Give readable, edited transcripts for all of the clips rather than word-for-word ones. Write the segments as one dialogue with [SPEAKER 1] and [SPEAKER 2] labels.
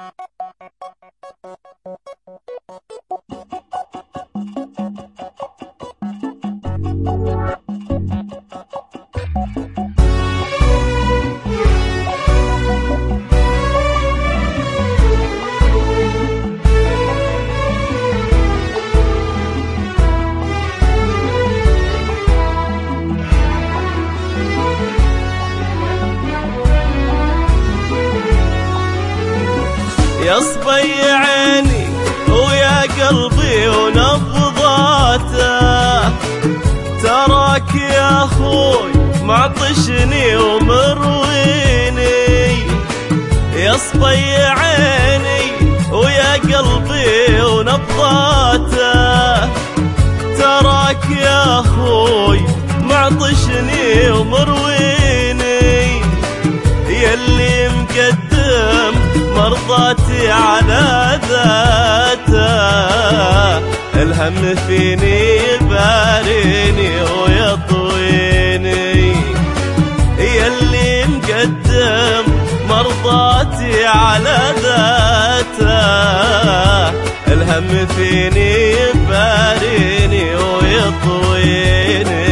[SPEAKER 1] يا صبي عيني ويا قلبي ونبضاته، تراك يا اخوي معطشني ومرويني. يا صبي عيني ويا قلبي ونبضاته، تراك يا اخوي معطشني ومرويني. يلي مقدم مرضاتي على ذاته، الهم فيني يباريني ويطويني. يلي مقدم مرضاتي على ذاته، الهم فيني يباريني ويطويني.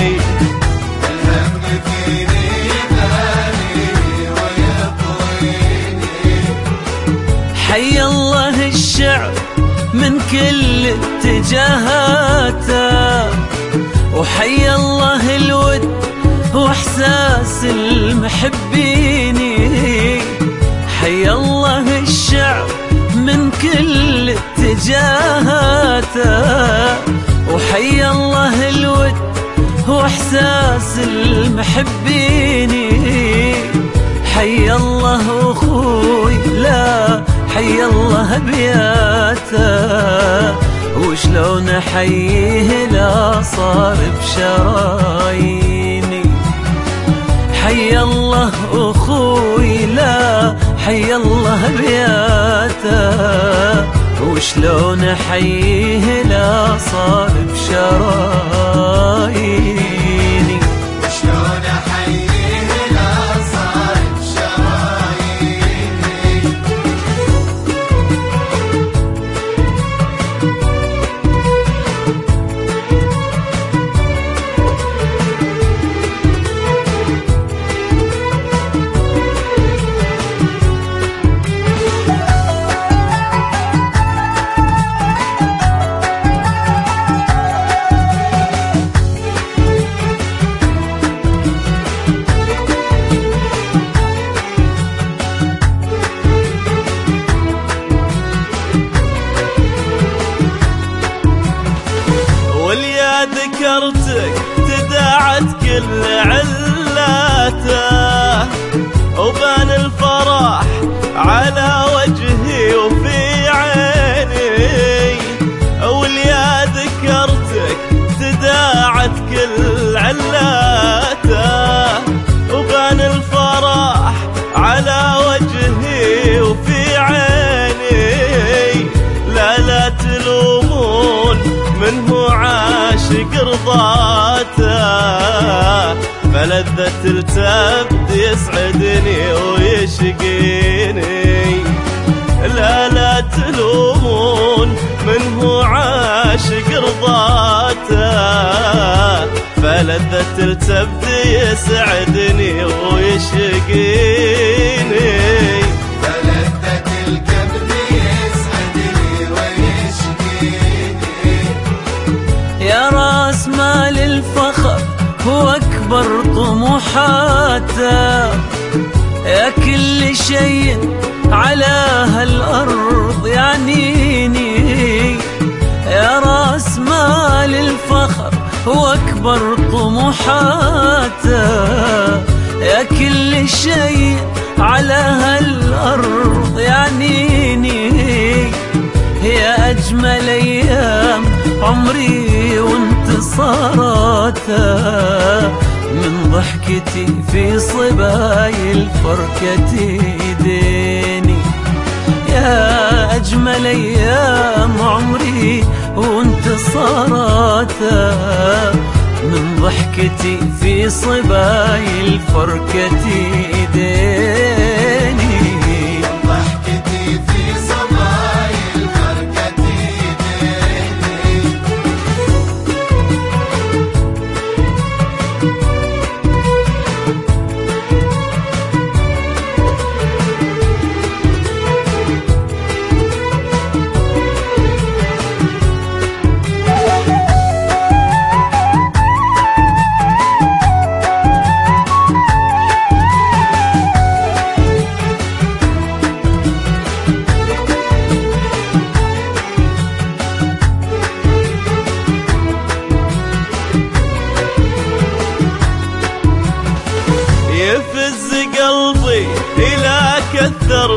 [SPEAKER 2] حي الله الشعب من كل اتجاهاته، وحي الله الود واحساس المحبين. حي الله الشعب من كل اتجاهاته، وحي الله الود واحساس المحبين. حي الله اخوي لا حي الله بياته، وشلون احييه لا صار بشراييني. حي الله اخوي لا حي الله بياته، وشلون احييه لا صار بشراييني.
[SPEAKER 1] ذكرتك تداعت كل علاته، وبان الفرح على وجهي وفي عيني. واليا ذكرتك تداعت كل علاته، وبان الفرح على وجهي وفي عيني. لا تلومون منه عاشق رضاته، فلذة التبد يسعدني ويشقيني. لا تلومون منه عاشق رضاته، فلذة التبد يسعدني ويشقيني.
[SPEAKER 2] يا راس مال الفخر هو أكبر طموحاته، يا كل شيء على هالأرض يعنيني. يا راس مال الفخر هو أكبر طموحاته، يا كل شيء على هالأرض يعنيني. يا أجمل أيام عمري وانتصاراته، من ضحكتي في صباي الفركة يديني. يا أجمل أيام عمري وانتصاراته، من ضحكتي في صباي الفركة يديني.
[SPEAKER 3] ضحكتي
[SPEAKER 1] كثر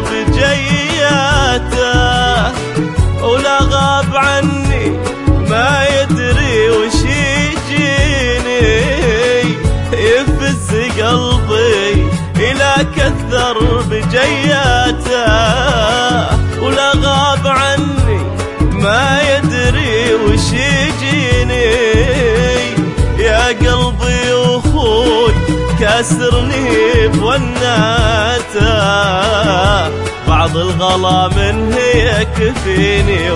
[SPEAKER 1] بجياته، ولا غاب عني ما يدري وش يجيني، يفز قلبي إلى كثر بجياته، ولا غاب عني ما يدري وش يجيني. يا قلبي وخوي كاسرني بوناته، بعض الغلا منه يكفيني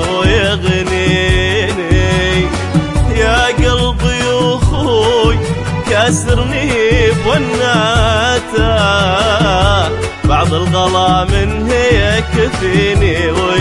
[SPEAKER 1] ويغنيني. يا قلبي وخوي كاسرني بوناته، بعض الغلا منه يكفيني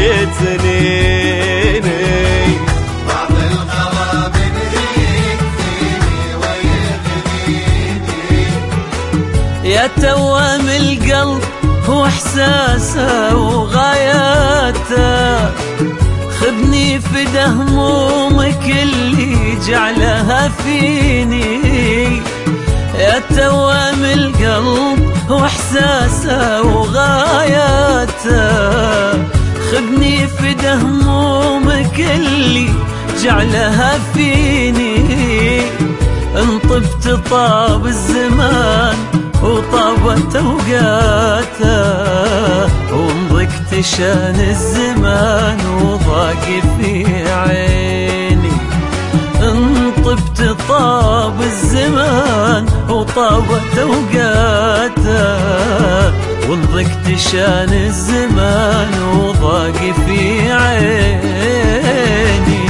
[SPEAKER 1] ويتنيني.
[SPEAKER 3] بعض الغلا منه يكفيني ويغنيني.
[SPEAKER 2] يا توام القلب واحساسه وغاياته، خذني في همومك اللي جعلها فيني. يا توام القلب واحساسه وغاياته، خذني في همومك اللي جعلها فيني. ان طبت طاب الزمان وطابت اوقاته، وان ضقت شان الزمان وضاق في عيني. ان طبت طاب الزمان وطابت اوقاته، وان ضقت شان الزمان وضاق في عيني.